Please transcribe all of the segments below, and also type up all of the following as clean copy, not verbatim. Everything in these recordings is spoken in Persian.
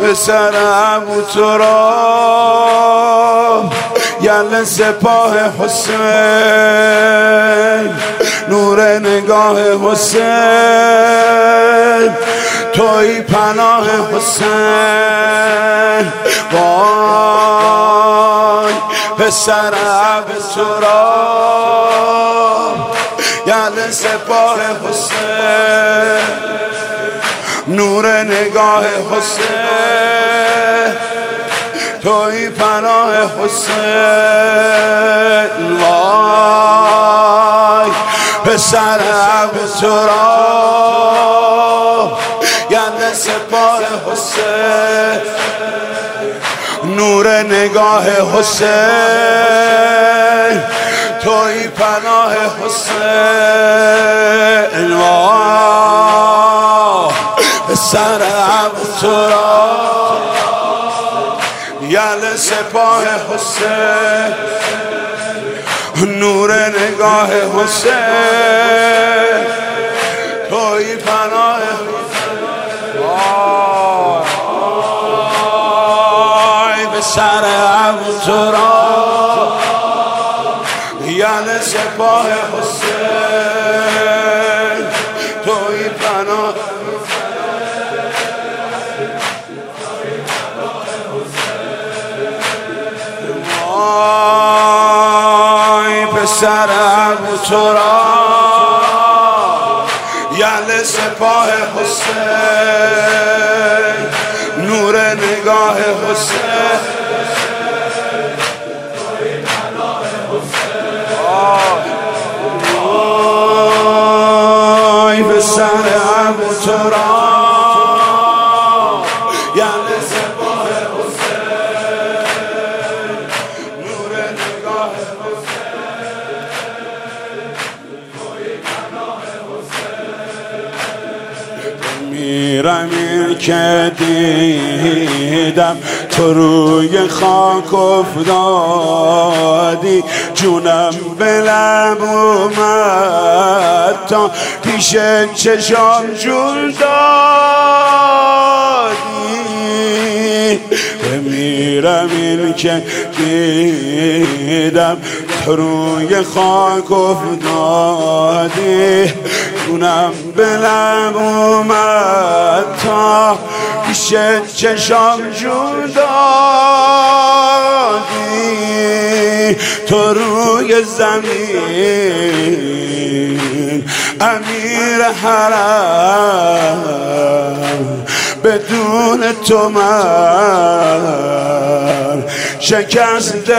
پسر ابو تراب یل سپاه حسین نور نگاه حسین توی پناه حسین وای پسر ابو تراب یل سپاه حسین نور نگاه حسین توی پناه حسین وای پسر ابو تراب یل سپاه حسین نور نگاه حسین توی پناه حسین وای پسر ابو تراب یل سپاه حسین نور نگاه حسین توی پناه وای پسر ابو تراب یل سپاه حسین توی پناه پسر ابو تراب یل سپاه حسین نور نگاه حسین آی پسر ابو تراب یل سپاه حسین نور نگاه میرم این که دیدم تو روی خاک افتادی جونم به لب اومد تا پیش چشام جون دادی میرم این که دیدم تو روی خاک افتادی جونم به لب اومد تا پیش چشام جون دادی تو روی زمین امیر حرم بدون تو من شکست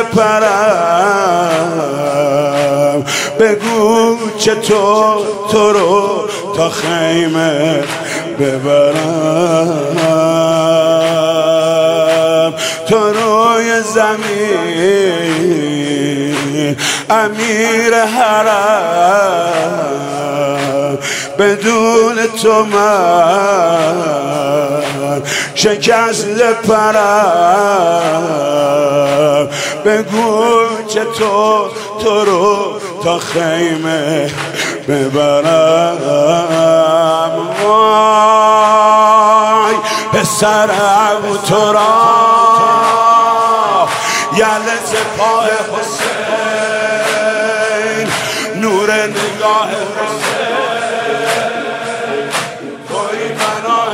پرم بگو چطور تو رو تا خیمه ببرم تو روی زمین امیر حرم بدون تو من شکست پرم بگو چطور تو رو تا خیمه ببرم وای پسر ابو تراب یل سپاه حسین نور نگاه حسین توی پناه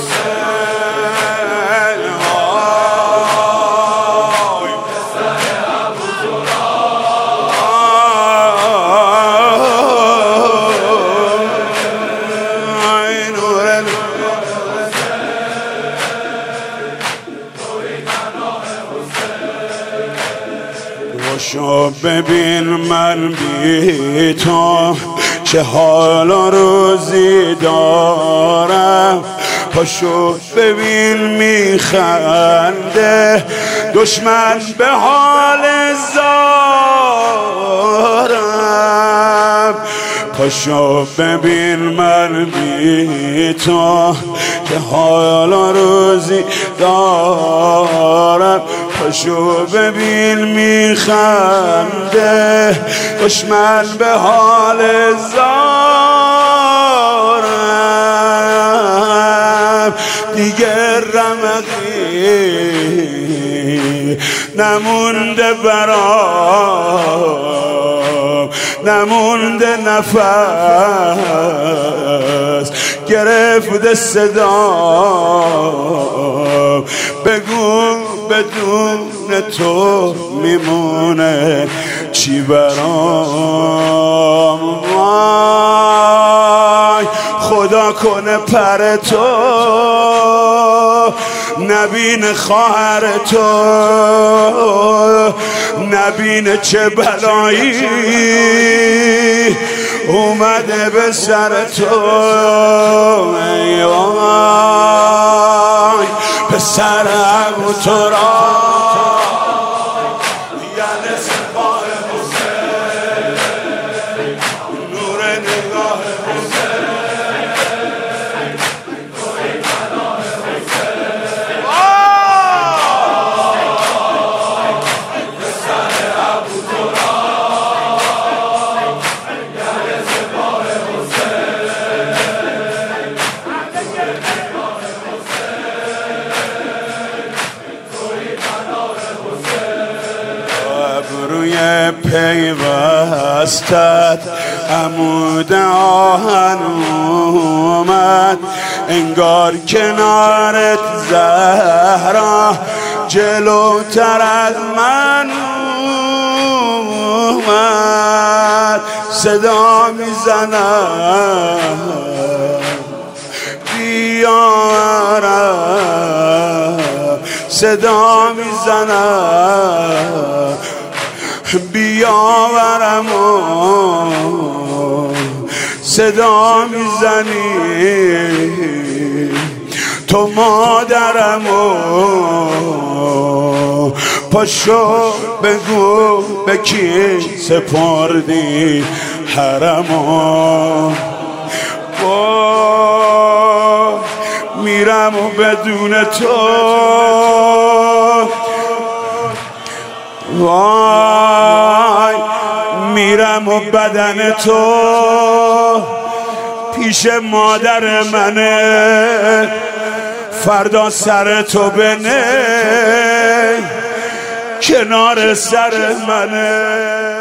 حسین وای پسر ابو تراب نور نگاه شو ببین من بی تو چه حال و روزی دارم پاشو ببین میخنده دشمن به حال زارم پاشو ببین من بی تو که حال و روزی دارم پاشو ببین میخنده دشمن به حال زارم دیگر رم یقین نمونده برام، نمونده نفس گرفته صدام، بگو بدون تو میمونه چی برام؟ وای خدا کنه پر تو نبین خواهر تو، نبین چه بلایی اومده به سر تو. ای وای پسر ابو تراب یعنی سپاه حسین، نور نگاه حسین، توی پناه حسین. پسر ابو تراب یعنی سپاه روی پیوستت عمود آهن اومد، انگار کنارت زهرا جلوتر از من اومد. صدا میزنم بیارم، صدا میزنم بیاورم، صدا میزنی تو مادرم، پاشو بگو به کی سپردی حرمو. میرم و بدون تو، وای میرم و بدن تو پیش مادر منه، فردا سر تو بنه کنار سر منه.